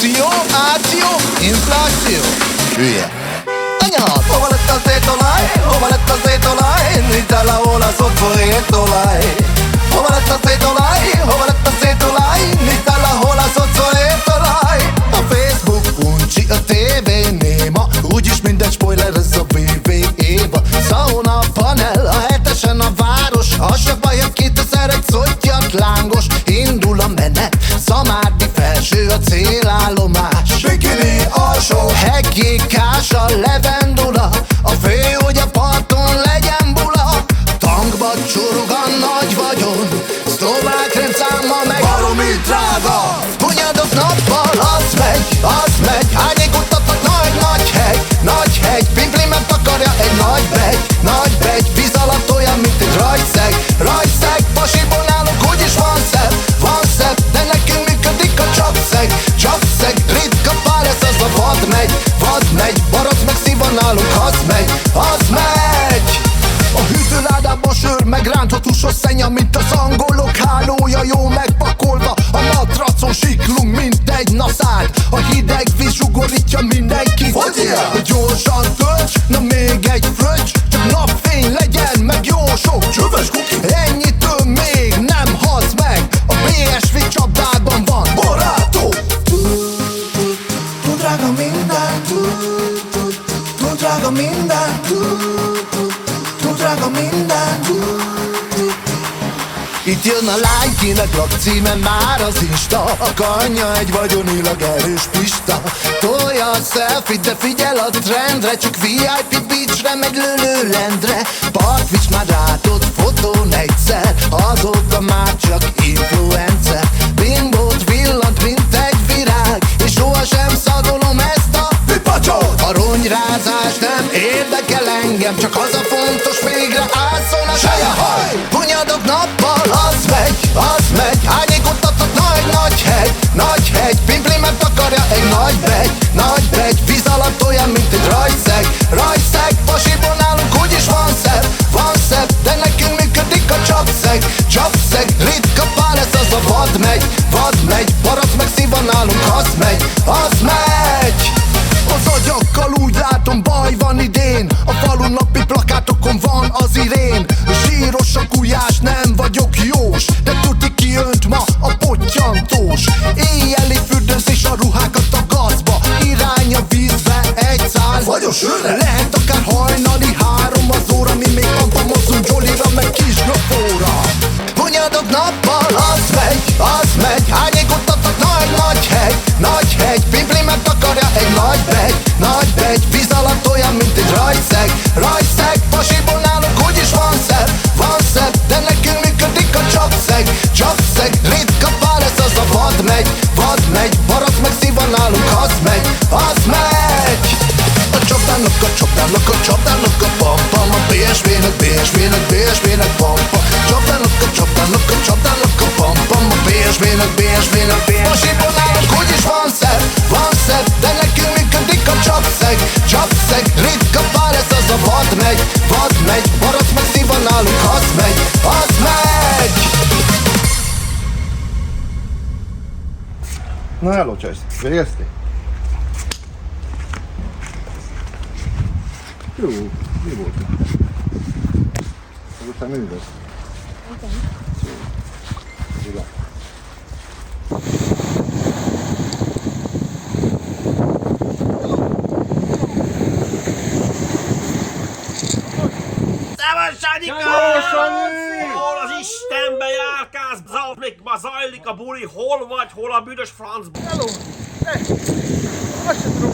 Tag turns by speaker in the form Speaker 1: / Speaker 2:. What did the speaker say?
Speaker 1: akció, áció, infláció. Hülye. Anyad!
Speaker 2: Hova lett az étolaj? Hova lett az étolaj? Nincs el, ahol az ott folyik étolaj. Hova lett az étolaj? Hova lett az étolaj? Nincs el, ahol az ott folyik étolaj.
Speaker 1: A Facebook uncsi, a TV néma, úgyis minden spoiler, ez a VV Éva. Sauna, panel, a hetesen a város, az se baj, a 2001 szottyant lángos. Indul a menet, Szamárdi felső a célállomás.
Speaker 2: Bikini alsó,
Speaker 1: Hegyékás a levendula, a fő, hogy a parton legyen bula. Tankba csurog a nagy vagyon, szlovák rendszámmal meg
Speaker 2: baromi drága.
Speaker 1: Hunyadok nappal, az megy, hányék utatnak nagy hegy, pimpli megtakarja egy nagy begy, víz alatt olyan, mint egy rajszeg, pasiból nálunk úgyis van szebb, de nekünk működik a csapszeg, ritka pár, ez az a vad megy, barack meg szíva nálunk, az megy. A hűtőládában sör, meg rántott húsos szenya, mint az angolok hálója, jó megpakolva. A matracon siklunk, mint egy naszád. A hideg víz zsugorítja mindenkit.
Speaker 2: Hogy ilyen?
Speaker 1: Gyorsan tölts, na még egy fröccs, csak napfény legyen, meg jó sok
Speaker 2: Csöves kuki,
Speaker 1: ennyitől még nem halsz meg. A BSV csapdában van
Speaker 2: barátom.
Speaker 1: túl drága minden, túl drága minden, túl drága minden. Itt jön a lány, kinek lakcíme már az Insta. A kanya egy vagyonilag erős pista. Tolja a selfie, de figyel a trendre, csak VIP beachre megy Lőlőlendre. Partvics már rátott fotón egyszer, azóta már csak influencer. Bimbót villant, mint egy virág, és sohasem szagolom ezt a
Speaker 2: pipacsot.
Speaker 1: a ronyrázás nem érdekel engem, csak az a fontos, végre állszon a sajahaj. Hunyadok nappal, az megy, hányék utatnak nagy hegy, pimpli megtakarja egy nagy begy, víz alatt olyan, mint egy rajszeg, pasiból nálunk úgyis van szebb, de nekünk működik a csapszeg, ritka pár, ez az a vad megy, barack meg szíva nálunk, az megy. Az agyakkal úgy látom, baj van idén. A falun napi plakátokon van az irén. Zsíros a gulyás, nem vagyok jós, de tuti kiönt ma a pottyantós. Éjjeli fürdőzés a ruhákat a gazba, irány a vízbe egy szál.
Speaker 2: Fagyos őre,
Speaker 1: Lehet akár hajnali 3 az óra, mi még pampamozunk Jollyra, meg kis grafóra. Hunyadok nappal, az megy, hányék utatnak nagy hegy, pimpli megtakarja egy nagy begy, víz alatt olyan, mint egy rajszeg, pasiból nálunk úgyis van szebb, de nekünk működik a csapszeg, ritka pár, ez az a vad megy, barack meg szíva nálunk, az megy. A csapdának a pampa, a BSV-nek pampa. Csapdának a pampa, a BSV-nek pasiból nálunk úgyis van szebb, de nekünk működik a csapszeg, ritka pár, ez az a vad megy, barack meg szíva nálunk, az megy.
Speaker 3: Na hello, Csajsz, végezték? Jó, mi volt? Azután mi lesz? Igen.
Speaker 4: Sanyika! Hol az Istenbe járkálsz? Zajlik a buli, hol vagy, hol a büdös francba?
Speaker 3: Hello! Azt sem tudom,